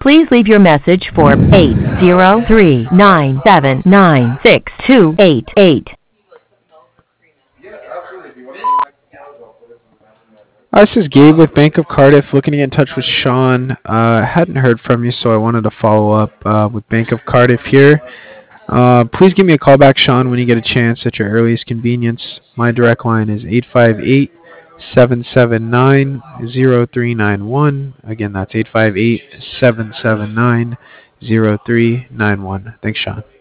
Please leave your message for 803-979-6288. This is Gabe with Bank of Cardiff, looking to get in touch with Sean. Hadn't heard from you, so I wanted to follow up with Bank of Cardiff here. Please give me a call back, Sean, when you get a chance at your earliest convenience. My direct line is 858-779-0391. Again, that's 858-779-0391. Thanks, Sean.